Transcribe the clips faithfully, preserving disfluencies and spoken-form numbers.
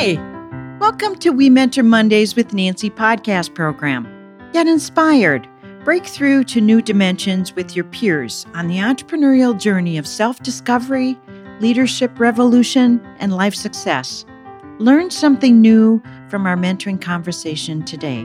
Hi, welcome to We Mentor Mondays with Nancy podcast program. Get inspired, break through to new dimensions with your peers on the entrepreneurial journey of self-discovery, leadership revolution, and life success. Learn something new from our mentoring conversation today.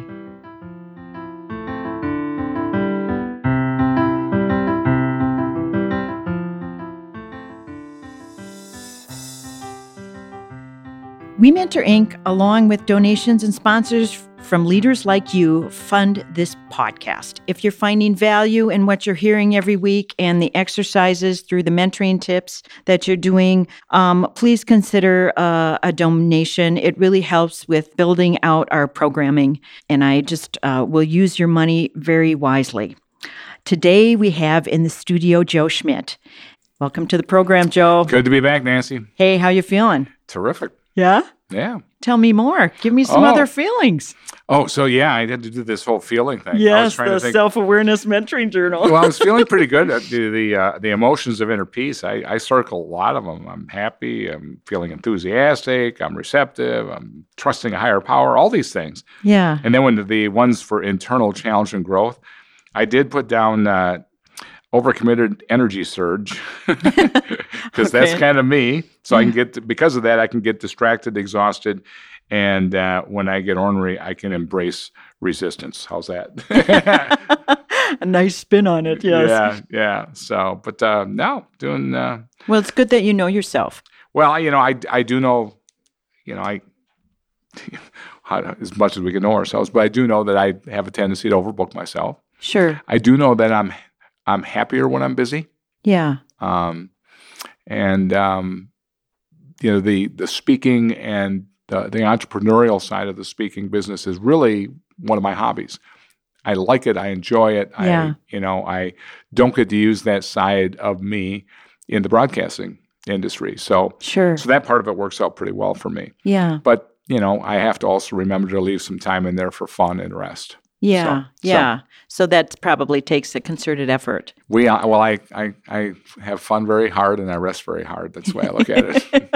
We Mentor Incorporated, along with donations and sponsors from leaders like you, fund this podcast. If you're finding value in what you're hearing every week and the exercises through the mentoring tips that you're doing, um, please consider uh, a donation. It really helps with building out our programming, and I just uh, will use your money very wisely. Today we have in the studio Joe Schmidt. Welcome to the program, Joe. Good to be back, Nancy. Hey, how you feeling? Terrific. Yeah? Yeah. Tell me more. Give me some oh. other feelings. Oh, so yeah, I had to do this whole feeling thing. Yes, I was trying the to think, self-awareness mentoring journal. well, I was feeling pretty good. The the, uh, the emotions of inner peace, I, I circle a lot of them. I'm happy. I'm feeling enthusiastic. I'm receptive. I'm trusting a higher power, all these things. Yeah. And then when the, the ones for internal challenge and growth, I did put down uh, overcommitted energy surge because okay. that's kind of me. So I can get, to, because of that, I can get distracted, exhausted. And uh, when I get ornery, I can embrace resistance. How's that? A nice spin on it, yes. Yeah, yeah. So, but uh, no, doing... Uh, well, it's good that you know yourself. Well, you know, I, I do know, you know, I... as much as we can know ourselves, but I do know that I have a tendency to overbook myself. Sure. I do know that I'm I'm happier when I'm busy. Yeah. Um, and, um, you know, the the speaking and the, the entrepreneurial side of the speaking business is really one of my hobbies. I like it. I enjoy it. Yeah. I, you know, I don't get to use that side of me in the broadcasting industry. So, sure. So that part of it works out pretty well for me. Yeah. But, you know, I have to also remember to leave some time in there for fun and rest. Yeah, so, yeah. So, so that probably takes a concerted effort. We uh, well, I, I I have fun very hard and I rest very hard. That's the way I look at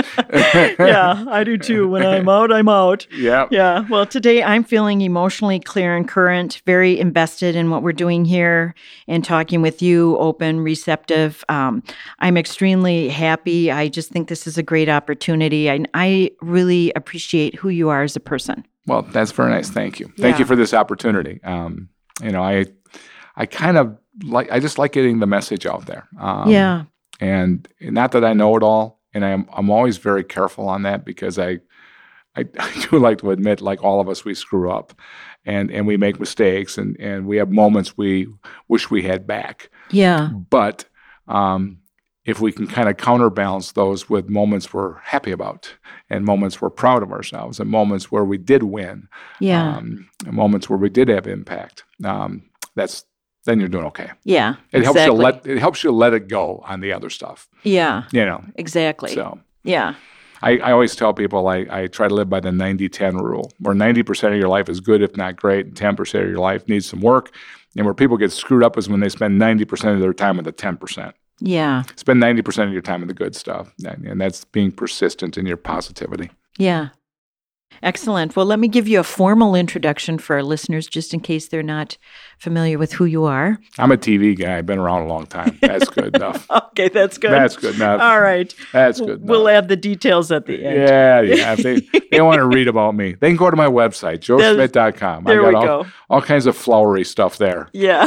it. Yeah, I do too. When I'm out, I'm out. Yeah. Yeah. Well, today I'm feeling emotionally clear and current, very invested in what we're doing here and talking with you, open, receptive. Um, I'm extremely happy. I just think this is a great opportunity. I, I really appreciate who you are as a person. Well, that's very nice. Thank you. Thank yeah. you for this opportunity. Um, you know, I, I kind of like, I just like getting the message out there. Um, yeah. And not that I know it all, and I'm, I'm always very careful on that because I, I, I do like to admit, like all of us, we screw up, and and we make mistakes, and and we have moments we wish we had back. Yeah. But um, if we can kind of counterbalance those with moments we're happy about and moments we're proud of ourselves and moments where we did win, yeah, um, and moments where we did have impact, um, that's then you're doing okay. Yeah, it exactly. helps you let it helps you let it go on the other stuff. Yeah, you know exactly. So yeah, I, I always tell people I, I try to live by the ninety ten rule, where ninety percent of your life is good, if not great, and ten percent of your life needs some work. And where people get screwed up is when they spend ninety percent of their time with the ten percent. Yeah. Spend ninety percent of your time with the good stuff, and that's being persistent in your positivity. Yeah. Excellent. Well, let me give you a formal introduction for our listeners, just in case they're not familiar with who you are. I'm a T V guy. I've been around a long time. That's good enough. Okay, that's good. That's good enough. All right. That's good enough. We'll add the details at the end. Yeah, yeah. If they, they want to read about me, they can go to my website, joe schmidt dot com. There I got we all, go. all kinds of flowery stuff there. Yeah.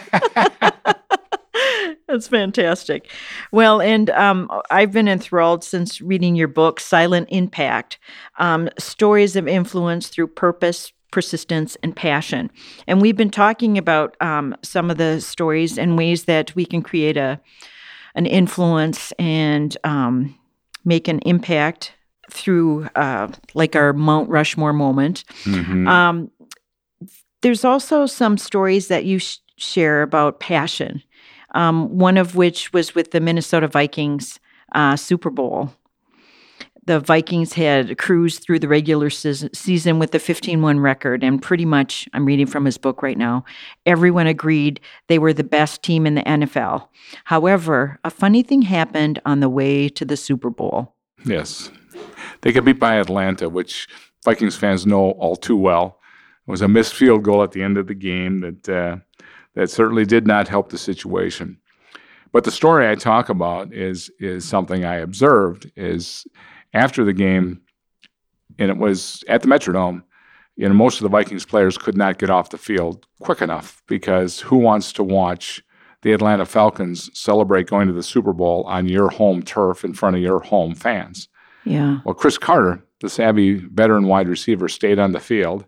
That's fantastic. Well, and um, I've been enthralled since reading your book, Silent Impact, um, Stories of Influence Through Purpose, Persistence, and Passion. And we've been talking about um, some of the stories and ways that we can create a an influence and um, make an impact through uh, like our Mount Rushmore moment. Mm-hmm. Um, there's also some stories that you sh- share about passion. Um, one of which was with the Minnesota Vikings uh, Super Bowl. The Vikings had cruised through the regular se- season with a fifteen one record, and pretty much, I'm reading from his book right now, everyone agreed they were the best team in the N F L. However, a funny thing happened on the way to the Super Bowl. Yes. They got beat by Atlanta, which Vikings fans know all too well. It was a missed field goal at the end of the game that uh, that certainly did not help the situation. But the story I talk about is is something I observed is after the game, and it was at the Metrodome. You know, most of the Vikings players could not get off the field quick enough because who wants to watch the Atlanta Falcons celebrate going to the Super Bowl on your home turf in front of your home fans? Yeah. Well, Cris Carter, the savvy veteran wide receiver, stayed on the field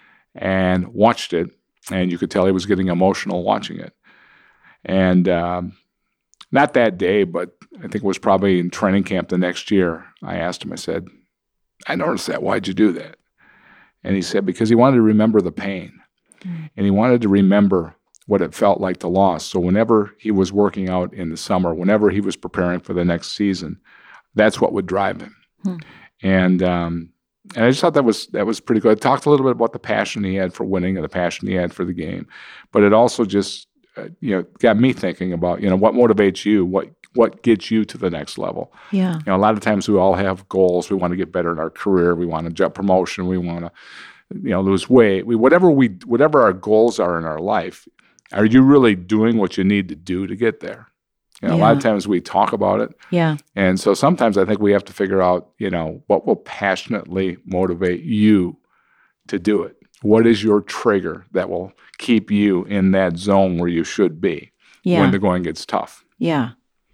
and watched it, and you could tell he was getting emotional watching it. And um, not that day, but I think it was probably in training camp the next year, I asked him, I said, I noticed that. Why'd you do that? And he said, because he wanted to remember the pain. Mm. And he wanted to remember what it felt like to lose. So whenever he was working out in the summer, whenever he was preparing for the next season, that's what would drive him. Mm. And um, and I just thought that was that was pretty good. I talked a little bit about the passion he had for winning and the passion he had for the game. But it also just, uh, you know, got me thinking about, you know, what motivates you, what what gets you to the next level. Yeah. You know, a lot of times we all have goals. We want to get better in our career. We want to jump promotion. We want to, you know, lose weight. We whatever we whatever our goals are in our life, are you really doing what you need to do to get there? You know, Yeah. a lot of times we talk about it. Yeah. And so sometimes I think we have to figure out, you know, what will passionately motivate you to do it? What is your trigger that will keep you in that zone where you should be Yeah. when the going gets tough? Yeah.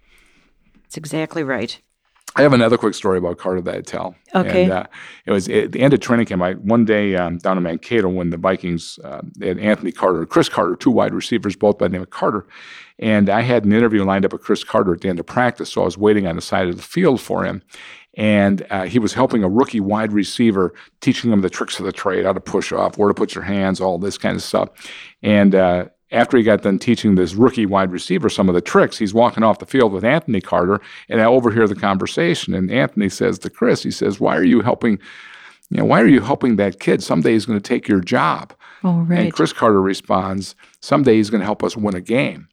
That's exactly right. I have another quick story about Carter that I tell. Okay. And, uh, it was at the end of training camp. I, one day um, down in Mankato when the Vikings uh, they had Anthony Carter, Cris Carter, two wide receivers, both by the name of Carter. And I had an interview lined up with Cris Carter at the end of practice, so I was waiting on the side of the field for him. And uh, he was helping a rookie wide receiver, teaching him the tricks of the trade, how to push off, where to put your hands, all this kind of stuff. And uh, after he got done teaching this rookie wide receiver some of the tricks, he's walking off the field with Anthony Carter, and I overhear the conversation. And Anthony says to Cris, he says, "Why are you helping? You know, why are you helping that kid? Someday he's going to take your job." Oh, right. And Cris Carter responds, "Someday he's going to help us win a game."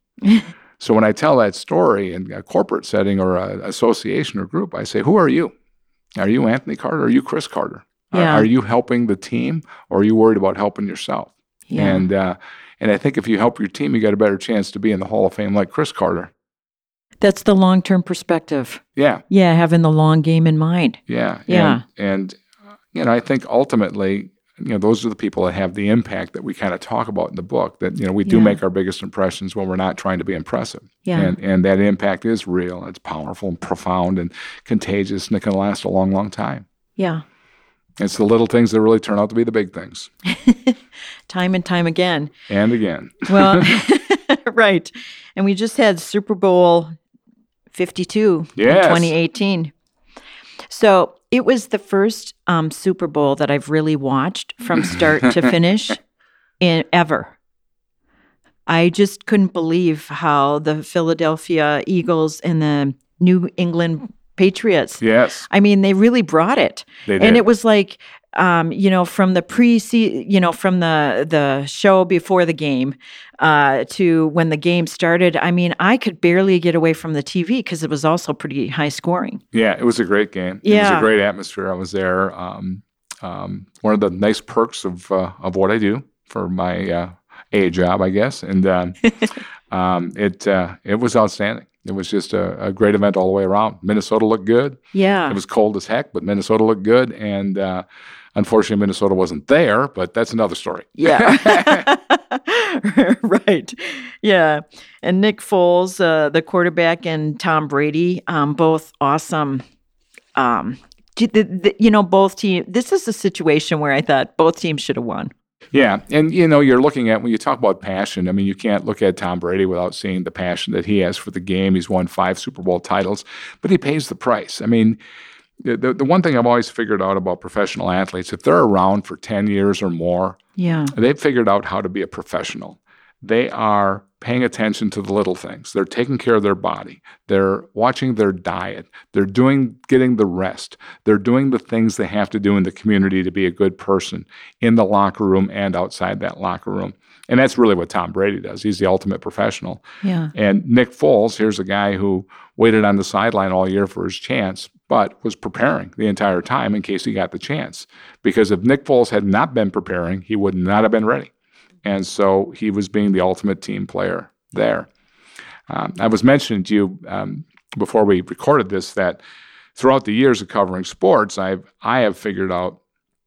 So when I tell that story in a corporate setting or an association or group, I say, "Who are you? Are you Anthony Carter? Or are you Cris Carter? Yeah. Are, are you helping the team, or are you worried about helping yourself?" Yeah. And uh, and I think if you help your team, you got a better chance to be in the Hall of Fame like Cris Carter. That's the long-term perspective. Yeah, Yeah, having the long game in mind. yeah, Yeah. And, and uh, you know, I think ultimately, you know, those are the people that have the impact that we kind of talk about in the book. That you know, we do Yeah. make our biggest impressions when we're not trying to be impressive. Yeah. And and that impact is real. It's powerful and profound and contagious, and it can last a long, long time. Yeah. It's the little things that really turn out to be the big things. Time and time again. And again. Well, right. And we just had Super Bowl fifty-two Yes. in twenty eighteen. So it was the first um, Super Bowl that I've really watched from start to finish in ever. I just couldn't believe how the Philadelphia Eagles and the New England Patriots, Yes, I mean, they really brought it. they did. And it was like, um, you know, from the pre, you know, from the the show before the game uh, to when the game started. I mean, I could barely get away from the T V because it was also pretty high scoring. Yeah, it was a great game. It was Yeah. a great atmosphere. I was there. Um, um, one of the nice perks of uh, of what I do for my uh, A job, I guess, and um, um, it uh, it was outstanding. It was just a, a great event all the way around. Minnesota looked good. Yeah. It was cold as heck, but Minnesota looked good. And uh, unfortunately, Minnesota wasn't there, but that's another story. Yeah. Right. Yeah. And Nick Foles, uh, the quarterback, and Tom Brady, um, both awesome. Um, the, the, you know, both teams. This is a situation where I thought both teams should have won. Yeah. And, you know, you're looking at, when you talk about passion, I mean, you can't look at Tom Brady without seeing the passion that he has for the game. He's won five Super Bowl titles, but he pays the price. I mean, the, the one thing I've always figured out about professional athletes, if they're around for ten years or more, Yeah. they've figured out how to be a professional. They are paying attention to the little things. They're taking care of their body. They're watching their diet. They're doing, getting the rest. They're doing the things they have to do in the community to be a good person in the locker room and outside that locker room. And that's really what Tom Brady does. He's the ultimate professional. Yeah. And Nick Foles, here's a guy who waited on the sideline all year for his chance, but was preparing the entire time in case he got the chance. Because if Nick Foles had not been preparing, he would not have been ready. And so he was being the ultimate team player there. Um, I was mentioning to you um, before we recorded this that throughout the years of covering sports, I've I have figured out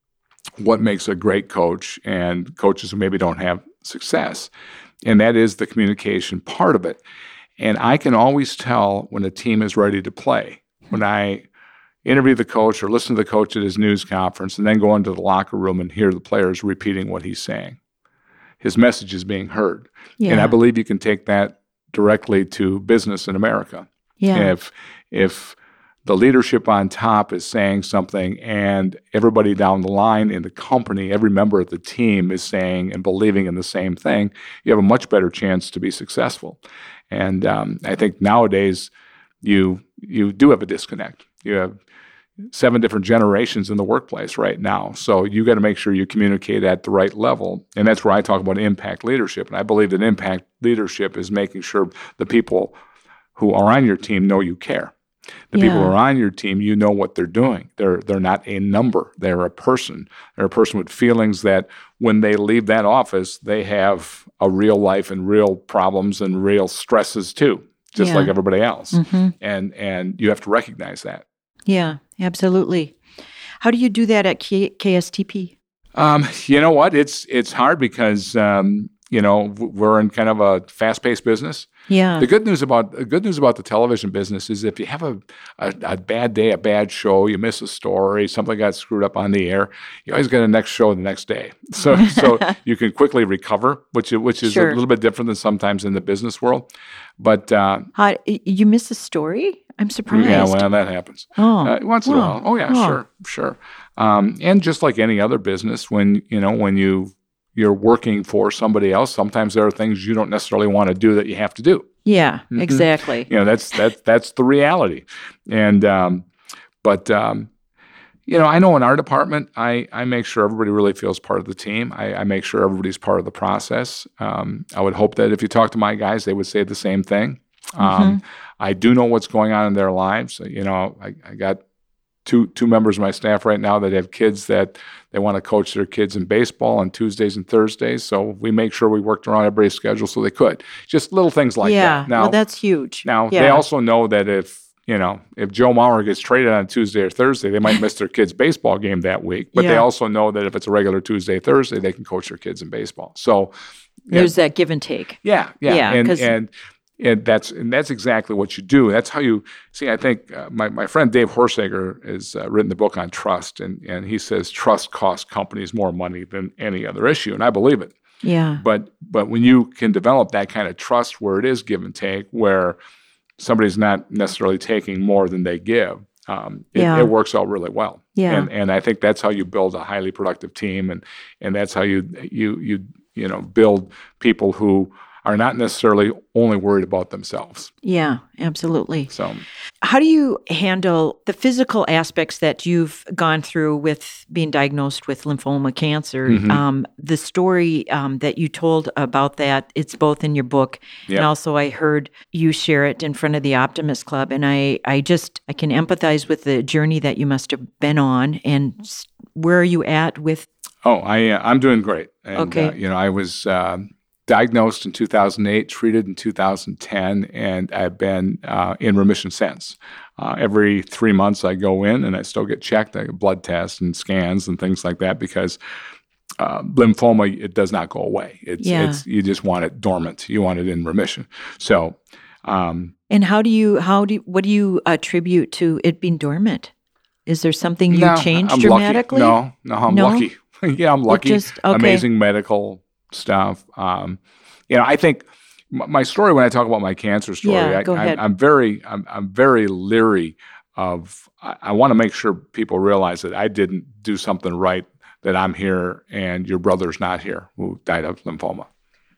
what makes a great coach and coaches who maybe don't have success, and that is the communication part of it. And I can always tell when a team is ready to play. When I interview the coach or listen to the coach at his news conference and then go into the locker room and hear the players repeating what he's saying. His message is being heard. Yeah. And I believe you can take that directly to business in America. Yeah. If if the leadership on top is saying something and everybody down the line in the company, every member of the team is saying and believing in the same thing, you have a much better chance to be successful. And um, I think nowadays you you do have a disconnect. You have seven different generations in the workplace right now. So you got to make sure you communicate at the right level. And that's where I talk about impact leadership. And I believe that impact leadership is making sure the people who are on your team know you care. The Yeah. people who are on your team, you know what they're doing. They're they're not a number. They're a person. They're a person with feelings that when they leave that office, they have a real life and real problems and real stresses too, just Yeah. like everybody else. Mm-hmm. And and you have to recognize that. Yeah, absolutely. How do you do that at K- KSTP? Um, you know what? It's it's hard because um, you know we're in kind of a fast-paced business. Yeah. The good news about the good news about the television business is if you have a, a, a bad day, a bad show, you miss a story, something got screwed up on the air, you always get a next show the next day. So so you can quickly recover, which which is Sure. a little bit different than sometimes in the business world. But uh, How, you miss a story? I'm surprised. yeah, well, that happens. Oh. Uh, once in a Oh. while. Oh yeah, Oh. sure, sure. Um, and just like any other business, when you know when you you're working for somebody else, sometimes there are things you don't necessarily want to do that you have to do. Yeah, Mhm. exactly. You know, that's that's that's the reality. And um, but um, you know, I know in our department, I I make sure everybody really feels part of the team. I, I make sure everybody's part of the process. Um, I would hope that if you talk to my guys, they would say the same thing. Um, I do know what's going on in their lives. You know, I, I got two two members of my staff right now that have kids that they want to coach their kids in baseball on Tuesdays and Thursdays. So we make sure we worked around everybody's schedule so they could. Just little things like yeah. that. Now, well, that's huge. now yeah. they also know that if you know if Joe Mauer gets traded on Tuesday or Thursday, they might miss their kids' baseball game that week. But they Yeah. also know that if it's a regular Tuesday, Thursday, they can coach their kids in baseball. So There's that give and take. yeah, yeah, Yeah, and 'cause- and and that's and that's exactly what you do. That's how you see. I think uh, my my friend Dave Horsager has uh, written the book on trust, and and he says trust costs companies more money than any other issue, and I believe it. Yeah. But but when you can develop that kind of trust where it is give and take, where somebody's not necessarily taking more than they give, um, it, Yeah. it works out really well. Yeah. And and I think that's how you build a highly productive team, and and that's how you you you you know build people who are not necessarily only worried about themselves. Yeah, absolutely. So How do you handle the physical aspects that you've gone through with being diagnosed with lymphoma cancer? Mhm. Um, the story um, that you told about that, it's both in your book, Yep. and also I heard you share it in front of the Optimist Club, and I, I just, I can empathize with the journey that you must have been on, and s- where are you at with, oh, I uh, I'm doing great. And, Okay. Uh, you know, I was um, diagnosed in two thousand eight, treated in two thousand ten, and I've been uh, in remission since. Uh, every three months I go in and I still get checked, I get blood tests and scans and things like that because uh, lymphoma, it does not go away. It's, Yeah. it's you just want it dormant. You want it in remission. So, um, and how do you, how do, what do you attribute to it being dormant? Is there something you no, changed I'm dramatically? Lucky. No, no, I'm No? lucky. yeah, I'm lucky. just- okay. Amazing medical stuff. Um, you know, I think m- my story when I talk about my cancer story, Yeah, I, go ahead. I, I'm very, I'm, I'm very leery of. I, I want to make sure people realize that I didn't do something right. That I'm here and your brother's not here, who died of lymphoma.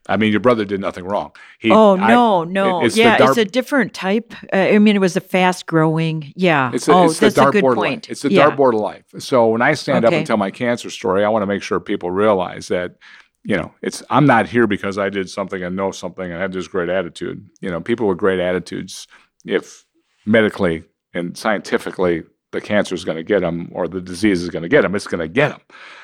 I mean, your brother did nothing wrong. He, oh, I, no, no. it, it's yeah, dart, it's a different type. Uh, I mean, it was a fast-growing, yeah. It's a, oh, it's that's the a good dartboard point. Life. It's the yeah. dartboard of life. So when I stand okay. up and tell my cancer story, I want to make sure people realize that, you know, it's I'm not here because I did something and know something and had this great attitude. You know, people with great attitudes, if medically and scientifically the cancer is going to get them or the disease is going to get them, it's going to get them.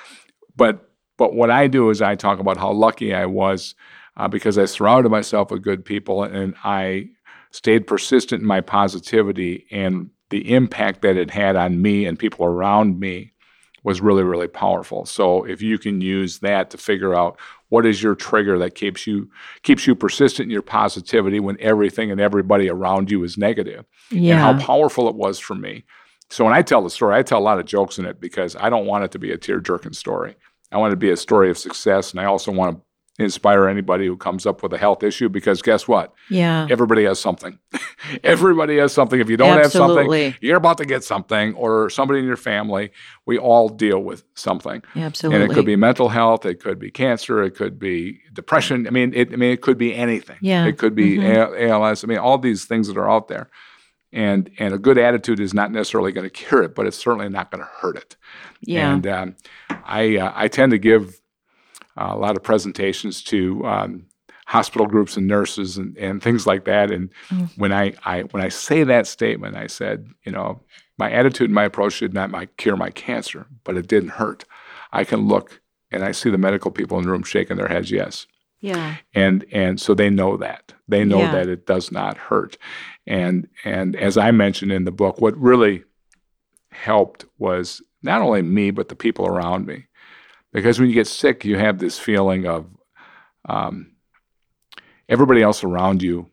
But but what I do is I talk about how lucky I was uh, because I surrounded myself with good people and I stayed persistent in my positivity, and the impact that it had on me and people around me was really, really powerful. So if you can use that to figure out what is your trigger that keeps you keeps you persistent in your positivity when everything and everybody around you is negative, yeah. and how powerful it was for me. So when I tell the story, I tell a lot of jokes in it because I don't want it to be a tear-jerking story. I want it to be a story of success, and I also want to inspire anybody who comes up with a health issue because guess what? Yeah. Everybody has something. Everybody has something. If you don't Absolutely. have something, you're about to get something, or somebody in your family. We all deal with something. Absolutely. And it could be mental health. It could be cancer. It could be depression. I mean, it, I mean, it could be anything. Yeah. It could be mm-hmm. A L S. I mean, all these things that are out there. And and a good attitude is not necessarily going to cure it, but it's certainly not going to hurt it. Yeah. And um, I uh, I tend to give uh, a lot of presentations to um, hospital groups and nurses and, and things like that. And mm. when I, I when I say that statement, I said, you know, my attitude and my approach did not my, cure my cancer, but it didn't hurt. I can look and I see the medical people in the room shaking their heads, yes. Yeah. And and so they know that. They know yeah. that it does not hurt. And and as I mentioned in the book, what really helped was not only me, but the people around me. Because when you get sick, you have this feeling of um, everybody else around you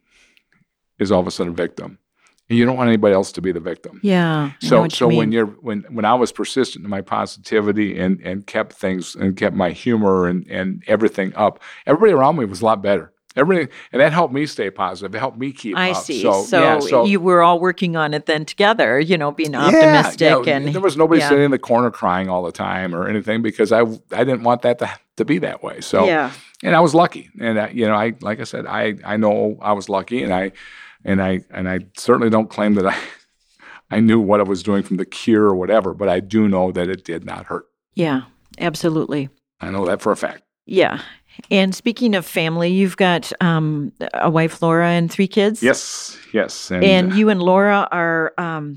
is all of a sudden a victim. And you don't want anybody else to be the victim. Yeah. So what so you when you're when when I was persistent in my positivity and and kept things and kept my humor and, and everything up, everybody around me was a lot better. Everybody, and that helped me stay positive. It helped me keep I up. see. So, So, yeah, so you were all working on it then together, you know, being optimistic. Yeah, yeah. and there was nobody yeah. sitting in the corner crying all the time or anything because I I didn't want that to to be that way. So yeah. and I was lucky. And I, you know, I like I said, I I know I was lucky, and I and I and I certainly don't claim that I I knew what I was doing from the cure or whatever, but I do know that it did not hurt. Yeah, absolutely. I know that for a fact. Yeah. And speaking of family, you've got um, a wife, Laura, and three kids? Yes, yes. And, and you and Laura are um,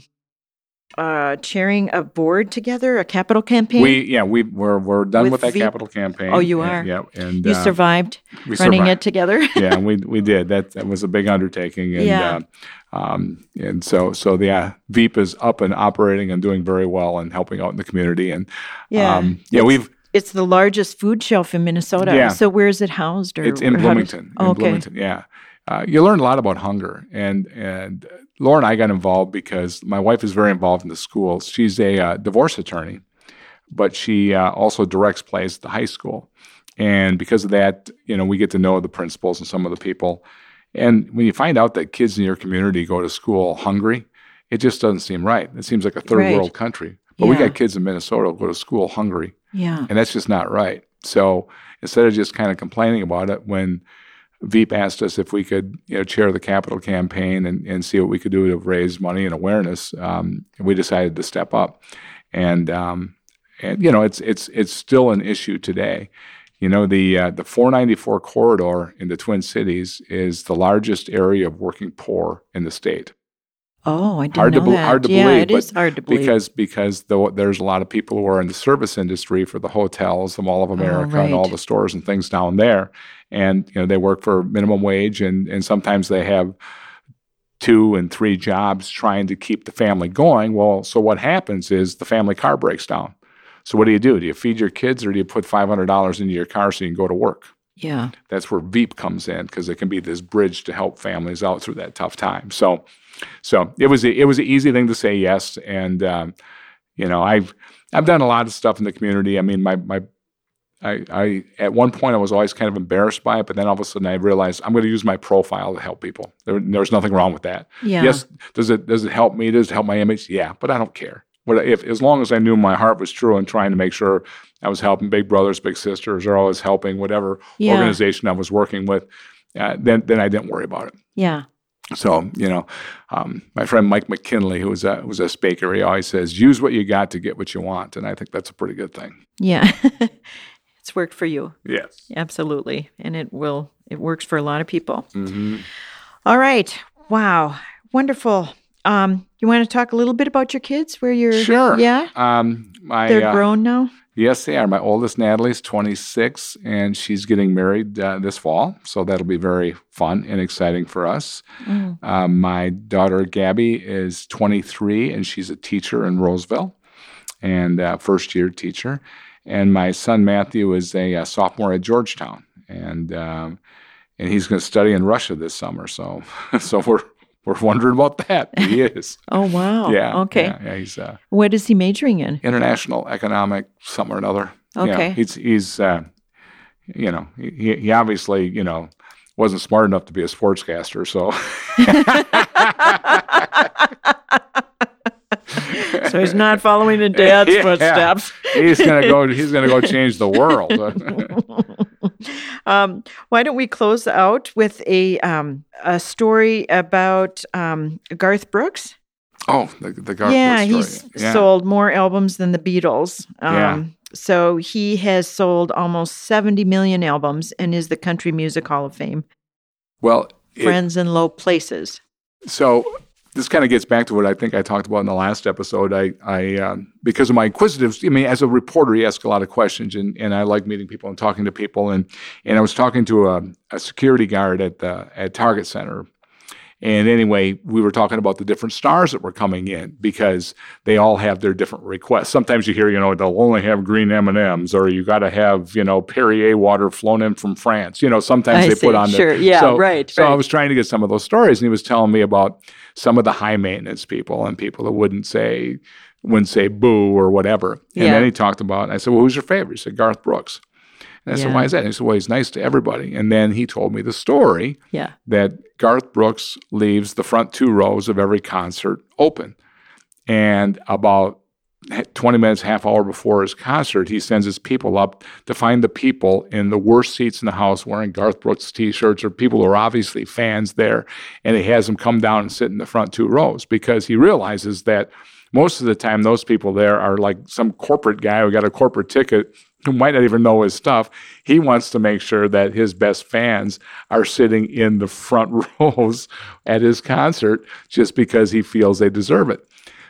uh, chairing a board together, a capital campaign? We Yeah, we, we're, we're done with, with that v- capital campaign. Oh, you and, are? Yeah. And, you uh, survived we running survived. it together? Yeah, we we did. That, that was a big undertaking. And, yeah. Uh, um, and so, so the uh, Veep is up and operating and doing very well and helping out in the community. And yeah, um, yeah, it's, we've... It's the largest food shelf in Minnesota. Yeah. So where is it housed? Or, it's in or Bloomington. Oh, in okay. Bloomington, yeah. Uh, you learn a lot about hunger. And and Laura and I got involved because my wife is very involved in the schools. She's a uh, divorce attorney, but she uh, also directs plays at the high school. And because of that, you know, we get to know the principals and some of the people. And when you find out that kids in your community go to school hungry, it just doesn't seem right. It seems like a third right. world country. But yeah. we got kids in Minnesota who go to school hungry. Yeah. And that's just not right. So instead of just kind of complaining about it, when Veep asked us if we could, you know, chair the capital campaign and, and see what we could do to raise money and awareness, um, we decided to step up. And um, and you know, it's it's it's still an issue today. You know, the uh, the four ninety-four corridor in the Twin Cities is the largest area of working poor in the state. Oh, I didn't hard know to be- that. hard to yeah, believe, it is hard to believe. Because because the, there's a lot of people who are in the service industry for the hotels, the Mall of America, oh, right. and all the stores and things down there, and you know they work for minimum wage, and and sometimes they have two and three jobs trying to keep the family going. Well, so what happens is the family car breaks down. So what do you do? Do you feed your kids, or do you put five hundred dollars into your car so you can go to work? Yeah, that's where Veep comes in, because it can be this bridge to help families out through that tough time. So. So it was a, it was an easy thing to say yes, and um, you know I've I've done a lot of stuff in the community. I mean, my my I, I at one point I was always kind of embarrassed by it, but then all of a sudden I realized I'm going to use my profile to help people. There, there's nothing wrong with that. Yeah. Yes, does it does it help me? Does it help my image? Yeah, but I don't care. what if as long as I knew my heart was true and trying to make sure I was helping big brothers, big sisters, or I was helping whatever yeah. organization I was working with, uh, then then I didn't worry about it. Yeah. So, you know, um, my friend Mike McKinley, who was a, who was a speaker, he always says, use what you got to get what you want. And I think that's a pretty good thing. Yeah. It's worked for you. Yes. Absolutely. And it will, it works for a lot of people. Mm-hmm. All right. Wow. Wonderful. Um, you want to talk a little bit about your kids? Where you're? Sure. Yeah. Um, my, They're uh, grown now? Yes, they are. My oldest, Natalie's twenty-six, and she's getting married uh, this fall. So that'll be very fun and exciting for us. Mm. Uh, my daughter, Gabby, is twenty-three, and she's a teacher in Roseville, and uh, first-year teacher. And my son, Matthew, is a, a sophomore at Georgetown, and um, and he's going to study in Russia this summer. So so we're we're wondering about that. He is. Oh, wow. Yeah. Okay. Yeah, yeah, he's uh, what is he majoring in? International economic something or another. Okay. Yeah, he's he's uh, you know he he obviously you know wasn't smart enough to be a sportscaster, so. So he's not following in Dad's yeah, footsteps. he's gonna go. He's gonna go change the world. um, why don't we close out with a um, a story about um, Garth Brooks? Oh, the, the Garth yeah, Brooks story. He's Yeah, sold more albums than the Beatles. Um, Yeah. So he has sold almost seventy million albums and is the Country Music Hall of Fame. Well, it, Friends in Low Places. So this kind of gets back to what I think I talked about in the last episode. I, I um, because of my inquisitive, I mean, as a reporter, you ask a lot of questions, and, and I like meeting people and talking to people. And and I was talking to a, a security guard at the at Target Center. And anyway, we were talking about the different stars that were coming in because they all have their different requests. Sometimes you hear, you know, they'll only have green M and M's, or you got to have, you know, Perrier water flown in from France. You know, sometimes I they see. put on the Sure, yeah, so, right. So right. I was trying to get some of those stories, and he was telling me about some of the high maintenance people and people that wouldn't say wouldn't say boo or whatever. And Yeah. then he talked about, I said, well, who's your favorite? He said, Garth Brooks. And I Yeah. said, why is that? And he said, well, he's nice to everybody. And then he told me the story Yeah. that Garth Brooks leaves the front two rows of every concert open. And about twenty minutes, half hour before his concert, he sends his people up to find the people in the worst seats in the house wearing Garth Brooks t-shirts, or people who are obviously fans there. And he has them come down and sit in the front two rows because he realizes that most of the time those people there are like some corporate guy who got a corporate ticket who might not even know his stuff. He wants to make sure that his best fans are sitting in the front rows at his concert just because he feels they deserve it.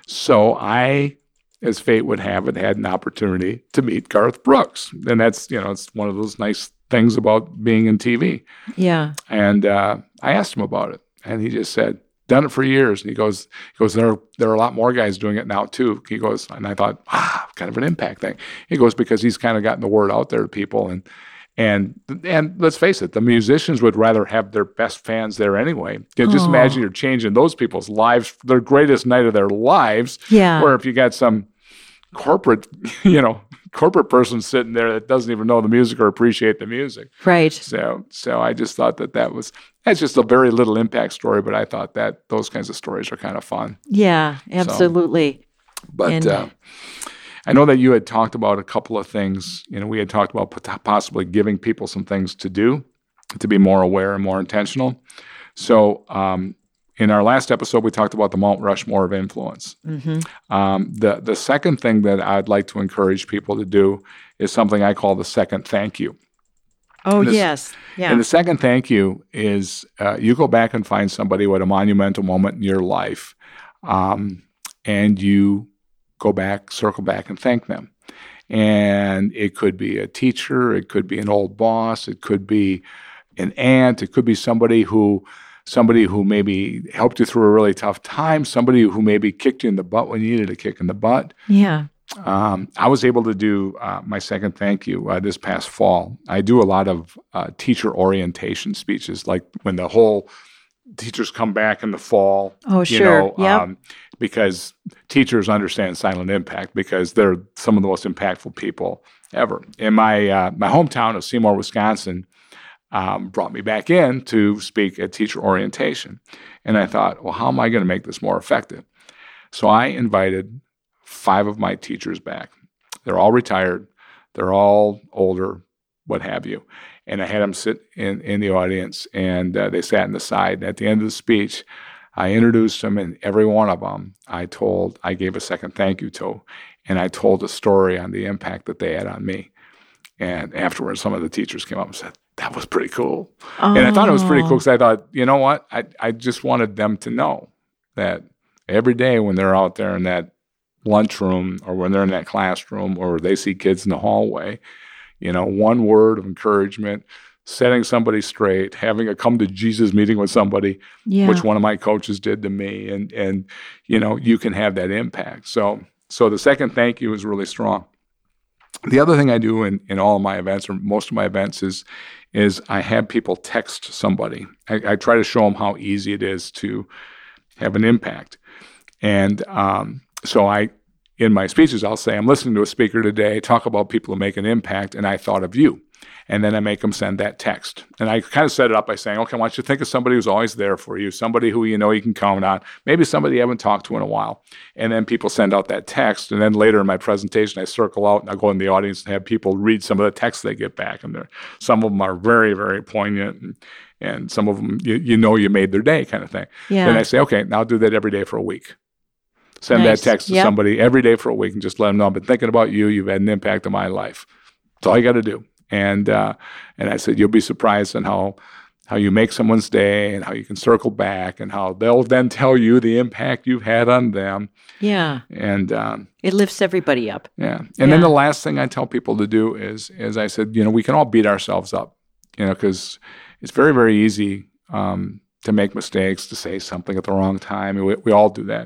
So I, as fate would have it, had an opportunity to meet Garth Brooks. And that's, you know, it's one of those nice things about being in T V. Yeah. And uh, I asked him about it, and he just said, done it for years. And he goes, he goes, there are, there are a lot more guys doing it now too. He goes, and I thought, ah, kind of an impact thing. He goes, because he's kind of gotten the word out there to people. And, and, and let's face it, the musicians would rather have their best fans there anyway. You know, just Oh. imagine you're changing those people's lives, their greatest night of their lives. Yeah. Where if you got some corporate, you know, corporate person sitting there that doesn't even know the music or appreciate the music. Right. So, so I just thought that that was, that's just a very little impact story, but I thought that those kinds of stories are kind of fun. Yeah, absolutely. But And- uh, I know that you had talked about a couple of things. You know, we had talked about pot- possibly giving people some things to do to be more aware and more intentional. So, um, in our last episode, we talked about the Mount Rushmore of influence. Mm-hmm. Um, the the second thing that I'd like to encourage people to do is something I call the second thank you. Oh, And this- yes. Yeah. And the second thank you is uh, you go back and find somebody who had a monumental moment in your life, um, and you go back, circle back, and thank them. And it could be a teacher, it could be an old boss, it could be an aunt, it could be somebody who somebody who maybe helped you through a really tough time, somebody who maybe kicked you in the butt when you needed a kick in the butt. yeah. Um, I was able to do uh, my second thank you uh, this past fall. I do a lot of uh, teacher orientation speeches, like when the whole teachers come back in the fall. Oh, you sure. know, Yep. um, because teachers understand silent impact because they're some of the most impactful people ever. In my uh, my hometown of Seymour, Wisconsin, um, brought me back in to speak at teacher orientation, and I thought, well, how am I going to make this more effective? So I invited five of my teachers back. They're all retired. They're all older, what have you. And I had them sit in, in the audience, and uh, they sat in the side. And at the end of the speech, I introduced them, and every one of them, I told, I gave a second thank you to, and I told a story on the impact that they had on me. And afterwards, some of the teachers came up and said, that was pretty cool. Oh. And I thought it was pretty cool because I thought, you know what? I, I just wanted them to know that every day when they're out there in that lunchroom or when they're in that classroom or they see kids in the hallway, you know, one word of encouragement, setting somebody straight, having a come to Jesus meeting with somebody, yeah. which one of my coaches did to me. And, and you know, you can have that impact. So, so the second thank you is really strong. The other thing I do in, in all of my events, or most of my events, is is I have people text somebody. I, I try to show them how easy it is to have an impact. And um, so I, in my speeches, I'll say, I'm listening to a speaker today, talk about people who make an impact, and I thought of you. And then I make them send that text. And I kind of set it up by saying, okay, I want you to think of somebody who's always there for you, somebody who you know you can count on, maybe somebody you haven't talked to in a while. And then people send out that text. And then later in my presentation, I circle out and I go in the audience and have people read some of the texts they get back. And some of them are very, very poignant. And, and some of them, you, you know you made their day kind of thing. Yeah. Then I say, okay, now I'll do that every day for a week. Send nice. that text to yep. somebody every day for a week and just let them know I've been thinking about you. You've had an impact on my life. That's all you got to do. And uh, and I said, you'll be surprised on how how you make someone's day and how you can circle back and how they'll then tell you the impact you've had on them. Yeah. And um, it lifts everybody up. Yeah. And yeah. then the last thing I tell people to do is, is I said, you know, we can all beat ourselves up, you know, because it's very, very easy um, to make mistakes, to say something at the wrong time. We, we all do that.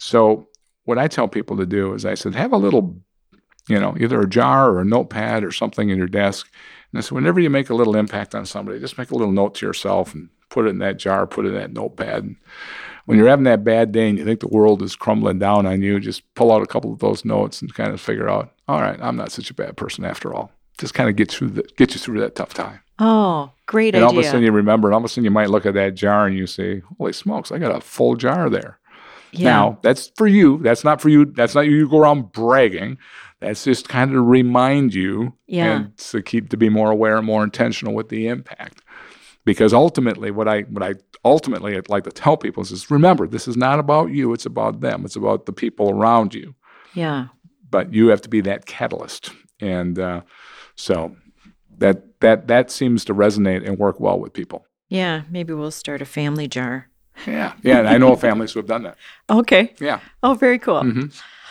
So what I tell people to do is I said, have a little you know, either a jar or a notepad or something in your desk. And so whenever you make a little impact on somebody, just make a little note to yourself and put it in that jar, put it in that notepad. And when you're having that bad day and you think the world is crumbling down on you, just pull out a couple of those notes and kind of figure out, all right, I'm not such a bad person after all. Just kind of get through the, get you through that tough time. Oh, great and idea. And all of a sudden you remember, and all of a sudden you might look at that jar and you say, holy smokes, I got a full jar there. Yeah. Now, that's for you. That's not for you. That's not you go around bragging. That's just kind of to remind you yeah. and to keep to be more aware and more intentional with the impact. Because ultimately, what I what I ultimately I'd like to tell people is, is remember, this is not about you. It's about them. It's about the people around you. Yeah. But you have to be that catalyst. And uh, so that that that seems to resonate and work well with people. Yeah. Maybe we'll start a family jar. Yeah. Yeah. And I know families who have done that. Okay. Yeah. Oh, very cool. Mm-hmm.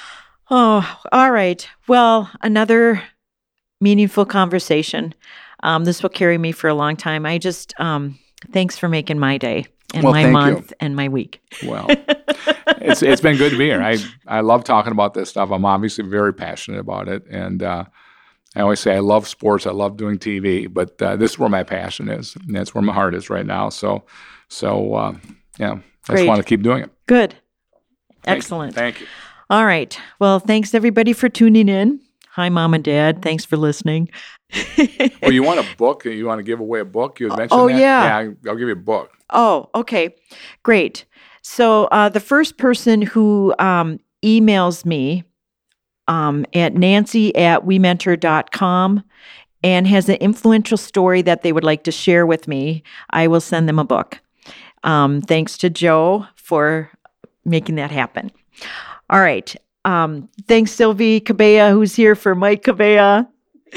Oh, all right. Well, another meaningful conversation. Um, this will carry me for a long time. I just, um, thanks for making my day and well, my month you. and my week. Well, it's it's been good to be here. I, I love talking about this stuff. I'm obviously very passionate about it. And uh, I always say I love sports. I love doing T V. But uh, this is where my passion is. And that's where my heart is right now. So, so uh, yeah, I Great. just want to keep doing it. Good. Thank Excellent. You. Thank you. All right. Well, thanks everybody for tuning in. Hi, Mom and Dad. Thanks for listening. Well, you want a book? You want to give away a book? You had mentioned oh, that? yeah. Yeah, I'll give you a book. Oh, okay. Great. So uh, the first person who um, emails me um, at Nancy at we mentor dot com and has an influential story that they would like to share with me, I will send them a book. Um, thanks to Joe for making that happen. All right. Um, thanks, Sylvie Cabea, who's here for Mike Cabea.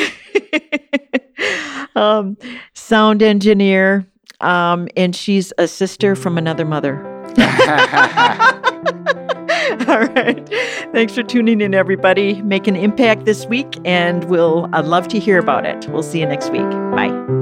um, sound engineer. Um, and she's a sister from another mother. All right. Thanks for tuning in, everybody. Make an impact this week, and we'll, I'd love to hear about it. We'll see you next week. Bye.